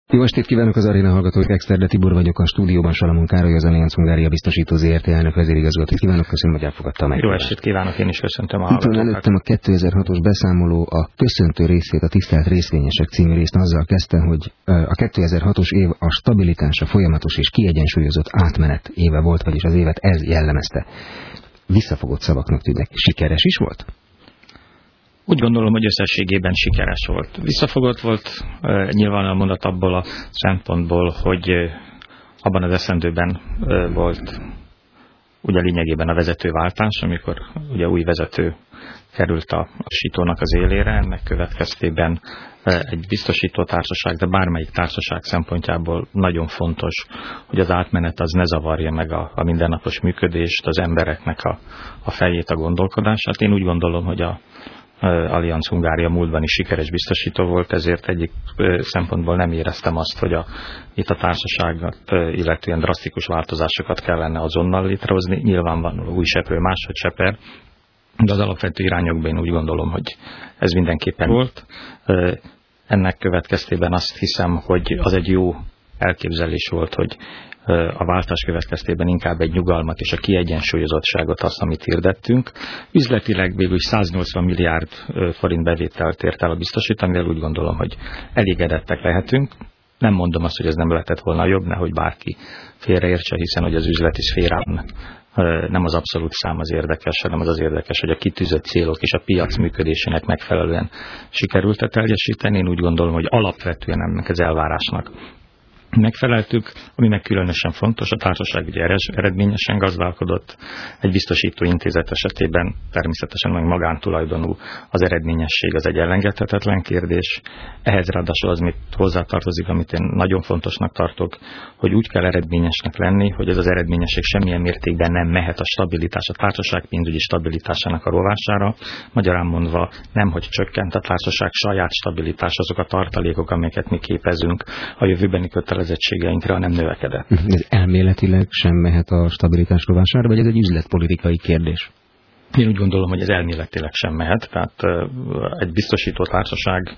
Jó estét kívánok az aréna hallgatók, Exterde Tibor vagyok, a stúdióban Salamon Károly, az Allianz Hungária biztosító Zrt. Elnök vezérigazgatót kívánok, köszönöm, hogy elfogadta a meghívást. Jó estét kívánok, én is köszöntöm a hallgatókat. Itt van előttem a 2006-os beszámoló, a köszöntő részét, a Tisztelt Részvényesek című részt azzal kezdte, hogy a 2006-os év a stabilitás, a folyamatos és kiegyensúlyozott átmenet éve volt, vagyis az évet ez jellemezte. Visszafogott szavaknak tűnnek. Sikeres is volt? Úgy gondolom, hogy összességében sikeres volt. Visszafogott volt, nyilván a mondat abból a szempontból, hogy abban az esztendőben volt ugye lényegében a vezetőváltás, amikor ugye új vezető került a biztosítónak az élére, ennek következtében egy biztosítótársaság, de bármelyik társaság szempontjából nagyon fontos, hogy az átmenet az ne zavarja meg a mindennapos működést, az embereknek a fejét, a gondolkodását. Én úgy gondolom, hogy a Allianz Hungária múltban is sikeres biztosító volt, ezért egyik szempontból nem éreztem azt, hogy itt a társaságot illetően drasztikus változásokat kellene azonnal létrehozni. Nyilván van új seprő, máshogy seper, de az alapvető irányokban én úgy gondolom, hogy ez mindenképpen volt. Ennek következtében azt hiszem, hogy az egy jó elképzelés volt, hogy a váltás következtében inkább egy nyugalmat és a kiegyensúlyozottságot, azt, amit hirdettünk. Üzletileg végül 180 milliárd forint bevételt ért el a biztosít, amivel úgy gondolom, hogy elégedettek lehetünk. Nem mondom azt, hogy ez nem lehetett volna jobb, nehogy bárki félreértse, hiszen hogy az üzleti szférában nem az abszolút szám az érdekes, hanem az érdekes, hogy a kitűzött célok és a piac működésének megfelelően sikerült teljesíteni. Én úgy gondolom, hogy alapvetően ennek az elvárásnak megfeleltük, ami meg különösen fontos, a társaság ugye eredményesen gazdálkodott, egy biztosító intézet esetében természetesen meg magántulajdonú az eredményesség, az egy elengedhetetlen kérdés. Ehhez ráadásul az, mit hozzátartozik, amit én nagyon fontosnak tartok, hogy úgy kell eredményesnek lenni, hogy ez az eredményesség semmilyen mértékben nem mehet a stabilitás, a társaság pénzügyi stabilitásának a rovására. Magyarán mondva nem, hogy csökkent a társaság saját stabilitás, azok a tartalékok, amelyeket mi képezünk a jövőbeni kötelezettségeinkre, hanem növekedett. Ez elméletileg sem mehet a stabilitás rovására, vagy ez egy üzletpolitikai kérdés? Én úgy gondolom, hogy ez elméletileg sem mehet, tehát egy biztosító társaság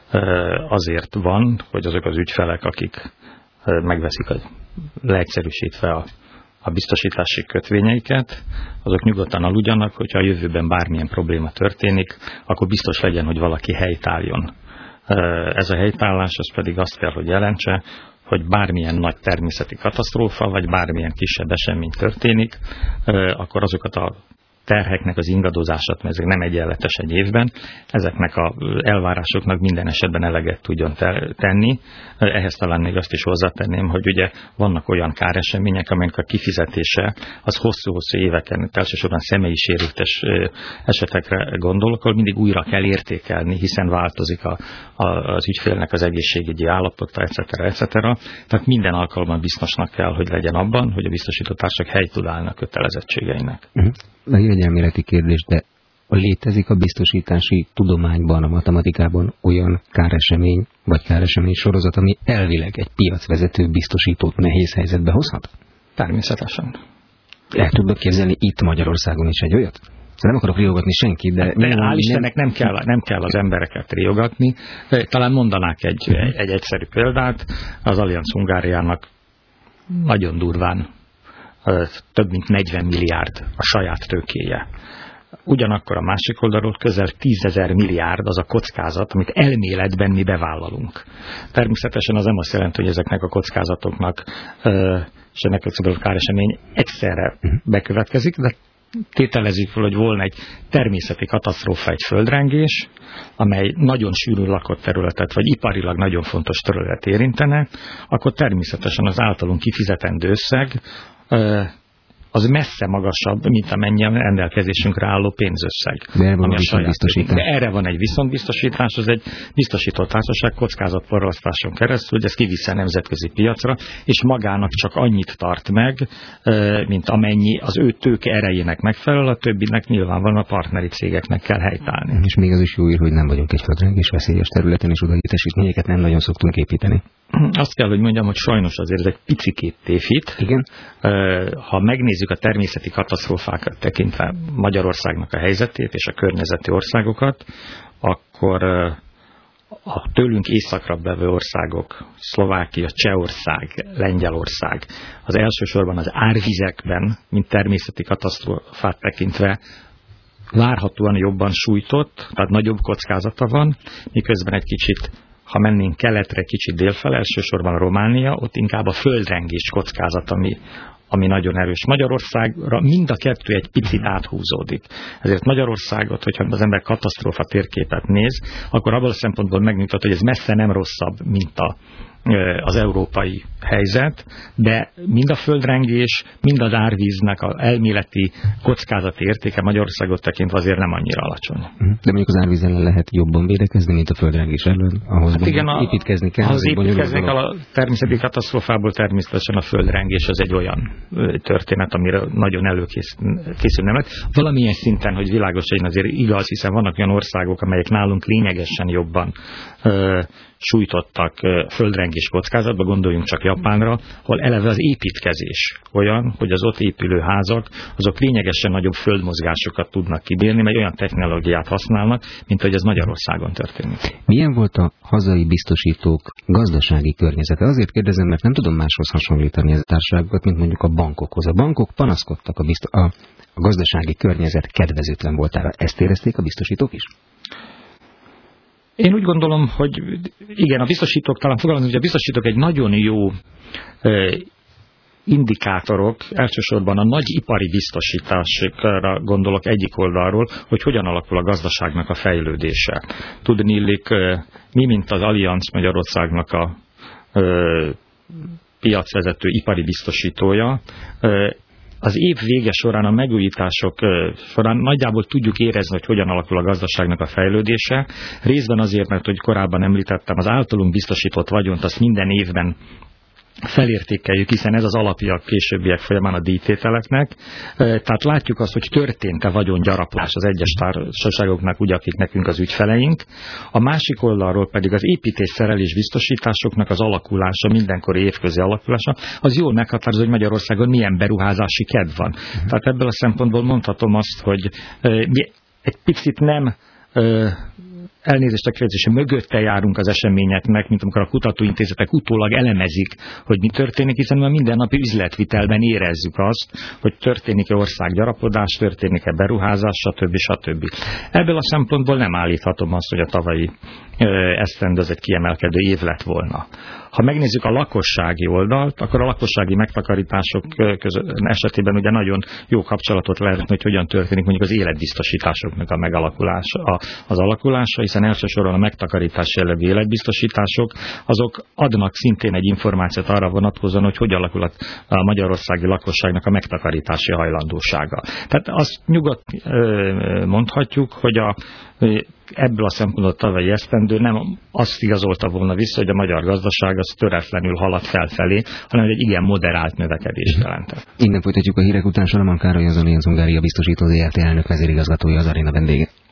azért van, hogy azok az ügyfelek, akik megveszik leegyszerűsítve a biztosítási kötvényeiket, azok nyugodtan aludjanak, hogyha a jövőben bármilyen probléma történik, akkor biztos legyen, hogy valaki helytálljon. Ez a helytállás az pedig azt kell, hogy jelentse, hogy bármilyen nagy természeti katasztrófa, vagy bármilyen kisebb esemény történik, akkor azokat a terheknek az ingadozását, mert ezek nem egyenletes egy évben, ezeknek az elvárásoknak minden esetben eleget tudjon tenni. Ehhez talán még azt is hozzátenném, hogy ugye vannak olyan káresemények, amelyek a kifizetése az hosszú-hosszú éveken, elsősorban személyi sérültes esetekre gondolok, ahol mindig újra kell értékelni, hiszen változik az ügyfélnek az egészségügyi állapota, etc. Tehát minden alkalommal biztosnak kell, hogy legyen abban, hogy a biztosítótársak helyt tud állni a kötelezettségeinek. Egy elméleti kérdés, de létezik a biztosítási tudományban, a matematikában olyan káresemény, vagy káresemény sorozat, ami elvileg egy piacvezető biztosítót nehéz helyzetbe hozhat? Természetesen. El tudok képzelni itt Magyarországon is egy olyat? Nem akarok riogatni senkit, de hál' Istennek nem kell az embereket riogatni. Talán mondanák egy egyszerű példát. Az Allianz Hungáriának nagyon durván több mint 40 milliárd a saját tőkéje. Ugyanakkor a másik oldalról közel 10 000 milliárd az a kockázat, amit elméletben mi bevállalunk. Természetesen az nem azt jelenti, hogy ezeknek a kockázatoknak és ennek a káresemény egyszerre bekövetkezik, de tételezzük fel, hogy volna egy természeti katasztrófa, egy földrengés, amely nagyon sűrű lakott területet, vagy iparilag nagyon fontos terület érintene, akkor természetesen az általunk kifizetendő összeg az messze magasabb, mint amennyien rendelkezésünkre álló pénzösszeg. De erre van egy viszontbiztosítás, az egy biztosítótársaság kockázatforrasztáson keresztül, hogy ez kiviszi a nemzetközi piacra, és magának csak annyit tart meg, mint amennyi az ő tőke erejének megfelel, a többinek nyilvánvalóan a partneri cégeknek kell helytállni. És még az is jó ír, hogy nem vagyunk egy földrengés veszélyes területen, és oda létesítményeket nem nagyon szoktunk építeni. Azt kell, hogy mondjam, hogy sajnos azért ez egy picikét tévhit. Igen. Ha megnézzük a természeti katasztrófákat tekintve Magyarországnak a helyzetét és a környezeti országokat, akkor a tőlünk északra bevő országok, Szlovákia, Csehország, Lengyelország, az elsősorban az árvizekben, mint természeti katasztrófát tekintve várhatóan jobban sújtott, tehát nagyobb kockázata van, miközben egy kicsit, ha mennénk keletre, kicsit délfele, elsősorban a Románia, ott inkább a földrengés kockázat, ami nagyon erős. Magyarországra mind a kettő egy picit áthúzódik. Ezért Magyarországot, hogyha az ember katasztrófa térképet néz, akkor abban a szempontból megmutat, hogy ez messze nem rosszabb, mint az európai helyzet, de mind a földrengés, mind az árvíznek az elméleti kockázati értéke Magyarországot tekintve azért nem annyira alacsony. De mondjuk az árvíz ellen lehet jobban védekezni, mint a földrengés ellen? Ahhoz hát igen, építkezni kell. Az építkezni kell a természeti katasztrófából, természetesen a földrengés az egy olyan történet, amire nagyon előkészül nem lett. Valamilyen szinten, hogy világos legyen, azért igaz, hiszen vannak olyan országok, amelyek nálunk lényegesen jobban sújtottak földrengés kockázatba, gondoljunk csak Japánra, ahol eleve az építkezés olyan, hogy az ott épülő házak, azok lényegesen nagyobb földmozgásokat tudnak kibírni, mert olyan technológiát használnak, mint hogy ez Magyarországon történik. Milyen volt a hazai biztosítók gazdasági környezete? Azért kérdezem, mert nem tudom máshoz hasonlítani a társaságokat, mint mondjuk a bankokhoz. A bankok panaszkodtak a gazdasági környezet kedvezőtlen voltára. Ezt érezték a biztosítók is? Én úgy gondolom, hogy igen, a biztosítók, talán fogalmazom, hogy a biztosítók egy nagyon jó indikátorok, elsősorban a nagy ipari biztosításokra gondolok egyik oldalról, hogy hogyan alakul a gazdaságnak a fejlődése. Tudniillik, mi, mint az Allianz Magyarországnak a piacvezető ipari biztosítója, az év vége során, a megújítások során nagyjából tudjuk érezni, hogy hogyan alakul a gazdaságnak a fejlődése. Részben azért, mert, hogy korábban említettem, az általunk biztosított vagyont azt minden évben felértékeljük, hiszen ez az alapja a későbbiek folyamán a díjtételeknek. Tehát látjuk azt, hogy történt-e vagyongyarapodás az egyes társaságoknak, ugye, akik nekünk az ügyfeleink. A másik oldalról pedig az építés-szerelés biztosításoknak az alakulása, mindenkori évközi alakulása, az jól meghatározza, hogy Magyarországon milyen beruházási kedv van. Tehát ebből a szempontból mondhatom azt, hogy mi egy picit nem elnézést a kérdése, mögötte járunk az eseményeknek, mint amikor a kutatóintézetek utólag elemezik, hogy mi történik, hiszen a mindennapi üzletvitelben érezzük azt, hogy történik-e országgyarapodás, történik-e beruházás, stb. Ebből a szempontból nem állíthatom azt, hogy a tavalyi esztendő az egy kiemelkedő év lett volna. Ha megnézzük a lakossági oldalt, akkor a lakossági megtakarítások esetében ugye nagyon jó kapcsolatot lehet, hogy hogyan történik mondjuk az életbiztosításoknak a megalakulása, az alakulása, hiszen elsősorban a megtakarítás jellegű életbiztosítások, azok adnak szintén egy információt arra vonatkozóan, hogy hogy alakul a magyarországi lakosságnak a megtakarítási hajlandósága. Tehát azt nyugodt mondhatjuk, hogy ebből a szempontból tavalyi esztendő nem azt igazolta volna vissza, hogy a magyar gazdaság az töretlenül halad felfelé, hanem egy igen moderált növekedést jelentett. Innen folytatjuk a hírek után. Salaman Károly, az Allianz Hungária biztosító ZRT elnök vezérigazgatója, az aréna vendége.